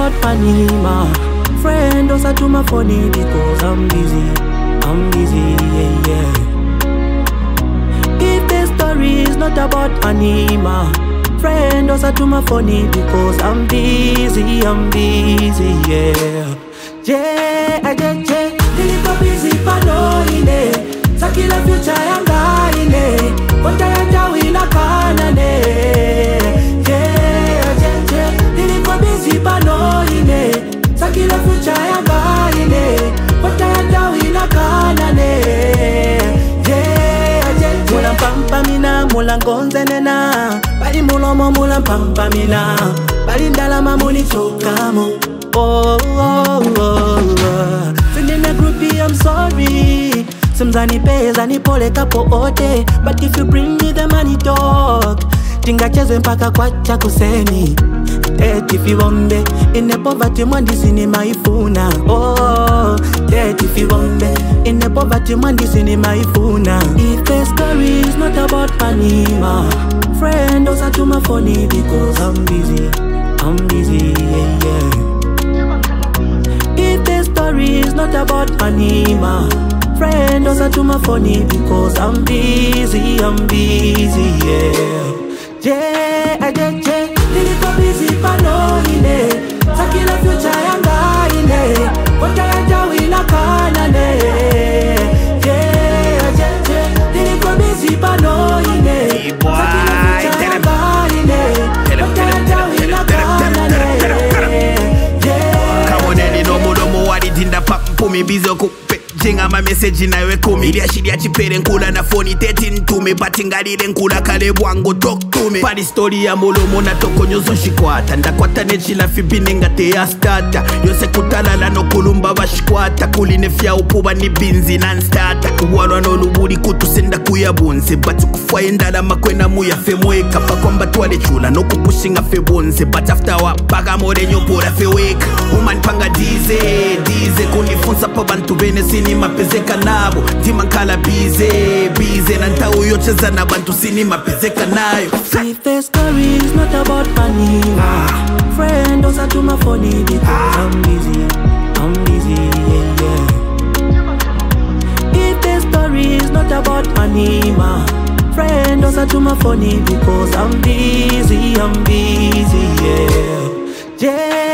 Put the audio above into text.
about money, ma. Friend, those are too my funny because I'm busy, yeah, yeah. If the story is not about money, ma. Friend, those are too my funny because I'm busy, yeah. Yeah, nilipo busy pano ine. Sakila future yanga ine. Kota ya jawi na kanane. Yeah, nilipo busy pano ine. Sakila future yanga ine. Kota ya jawi na kanane. Yeah, mula pampa mina, mula ngonze nena. Bali mulomo mula pampa mina. Bali ndalama muli chokamo. Oh. Sending a groupie, I'm sorry. Simzani pesa ni pole kapo ote. But if you bring me the money talk, tinga cheze mpaka kwacha kuseni. If you want me in the poverty mwandisi ni maifuna. Oh, if you want me in the poverty mwandisi ni maifuna. If the story is not about money, ma. Friend, those are too my funny because I'm busy, yeah, yeah. If the story is not about money, ma. Friend, those are too my funny because I'm busy, yeah. Yeah, nilipo busy pano ine. Sakila future yanga ine. Kota ya jawi na kanane. Yeah, nilipo busy pano ine. Sakila future yanga ine. Kota ya jawi na kanane. Yeah. Come on, no mudomo wadi dinda pumi bizo kupe. Jenga ma message na we kumi. Ili ashiria chipere nkula na phone 13 tume. Batingalire nkula kale bwango talk to me. Padi story ya molomo na toko nyozo shikwata. Ndakwata nechila fibine ngate ya starter. Yose kutalala no kulumba bashikwata. Kuline fya upuba ni binzi non-starter. Kuwalwa no luburi kutusenda kuyabonze. Batu kufaye ndala makwena muya femweka. Pakwamba tuwale chula no kupushinga febonze. But after wapaga more nyopora feweka. Woman panga dize kunifunza pa bantu bene sini mapezeka nabo. Dimankala bize na ntau yocheza na bantu sini mapezeka nayo. If the story is not about money, friend, those are too my funny because I'm busy, yeah, yeah. If the story is not about money, ma. Friend, those are too my funny because I'm busy, yeah. Yeah.